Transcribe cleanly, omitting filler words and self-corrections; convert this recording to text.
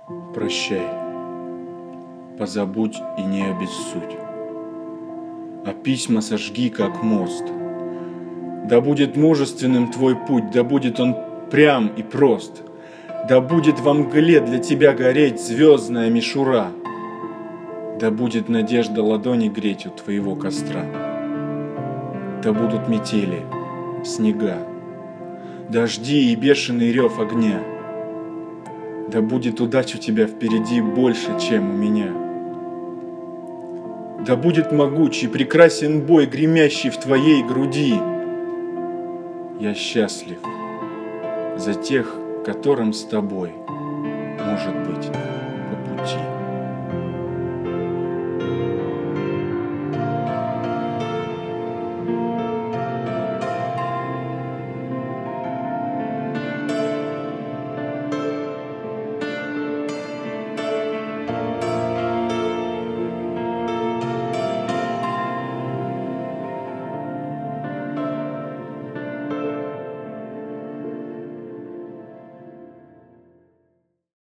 Прощай, позабудь и не обессудь, а письма сожги, как мост. Да будет мужественным твой путь, да будет он прям и прост, да будет во мгле для тебя гореть звездная мишура, да будет надежда ладони греть у твоего костра, да будут метели, снега, дожди и бешеный рев огня, да будет удач у тебя впереди больше, чем у меня. Да будет могучий, прекрасен бой, гремящий в твоей груди. Я счастлив за тех, которым с тобой, может быть,